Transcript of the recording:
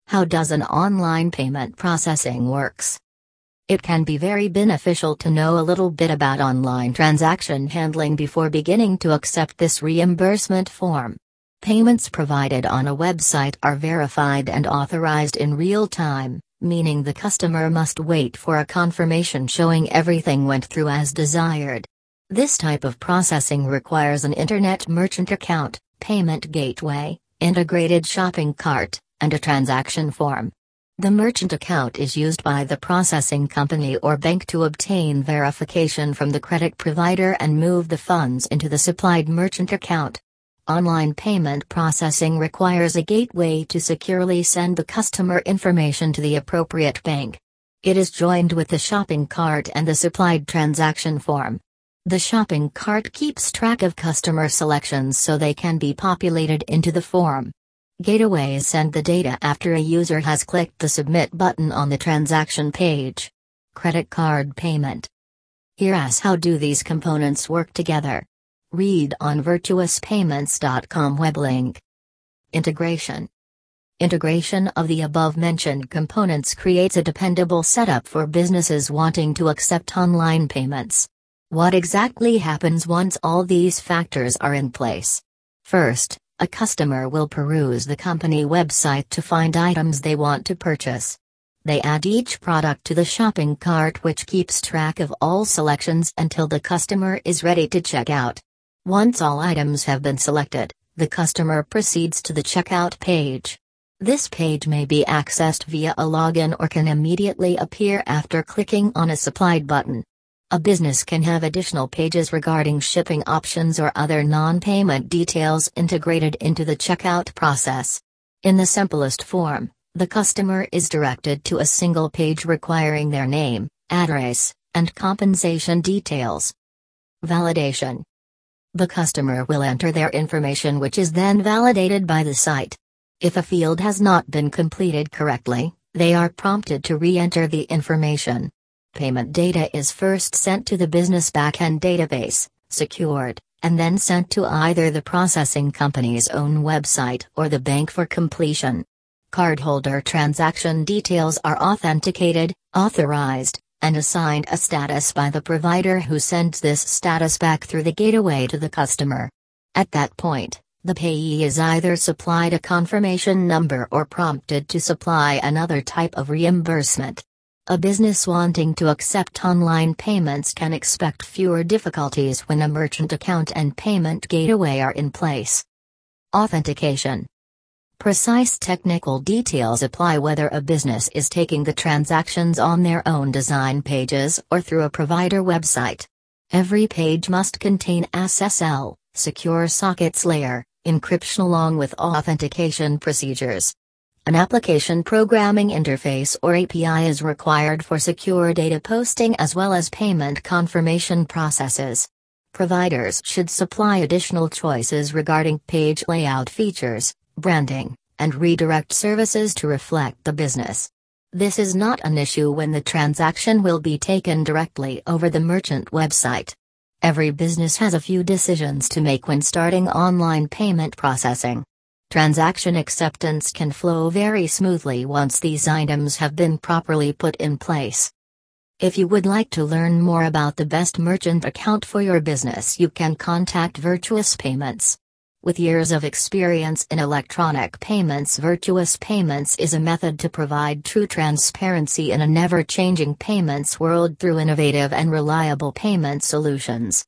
How does an online payment processing works? It can be very beneficial to know a little bit about online transaction handling before beginning to accept this reimbursement form. Payments provided on a website are verified and authorized in real time, meaning the customer must wait for a confirmation showing everything went through as desired. This type of processing requires an internet merchant account, payment gateway, integrated shopping cart, and a transaction form. The merchant account is used by the processing company or bank to obtain verification from the credit provider and move the funds into the supplied merchant account. Online payment processing requires a gateway to securely send the customer information to the appropriate bank. It is joined with the shopping cart and the supplied transaction form. The shopping cart keeps track of customer selections so they can be populated into the form. Gateways send the data after a user has clicked the submit button on the transaction page. Credit card payment. Here's how do these components work together. Read on virtuouspayments.com web link. Integration. Integration of the above-mentioned components creates a dependable setup for businesses wanting to accept online payments. What exactly happens once all these factors are in place? First, a customer will peruse the company website to find items they want to purchase. They add each product to the shopping cart, which keeps track of all selections until the customer is ready to check out. Once all items have been selected, the customer proceeds to the checkout page. This page may be accessed via a login or can immediately appear after clicking on a supplied button. A business can have additional pages regarding shipping options or other non-payment details integrated into the checkout process. In the simplest form, the customer is directed to a single page requiring their name, address, and compensation details. Validation. The customer will enter their information, which is then validated by the site. If a field has not been completed correctly, they are prompted to re-enter the information. Payment data is first sent to the business backend database, secured, and then sent to either the processing company's own website or the bank for completion. Cardholder transaction details are authenticated, authorized, and assigned a status by the provider, who sends this status back through the gateway to the customer. At that point, the payee is either supplied a confirmation number or prompted to supply another type of reimbursement. A business wanting to accept online payments can expect fewer difficulties when a merchant account and payment gateway are in place. Authentication. Precise technical details apply whether a business is taking the transactions on their own design pages or through a provider website. Every page must contain SSL, secure sockets layer, encryption along with authentication procedures. An application programming interface or API is required for secure data posting as well as payment confirmation processes. Providers should supply additional choices regarding page layout features, branding, and redirect services to reflect the business. This is not an issue when the transaction will be taken directly over the merchant website. Every business has a few decisions to make when starting online payment processing. Transaction acceptance can flow very smoothly once these items have been properly put in place. If you would like to learn more about the best merchant account for your business, you can contact Virtuous Payments. With years of experience in electronic payments, Virtuous Payments is a method to provide true transparency in a never-changing payments world through innovative and reliable payment solutions.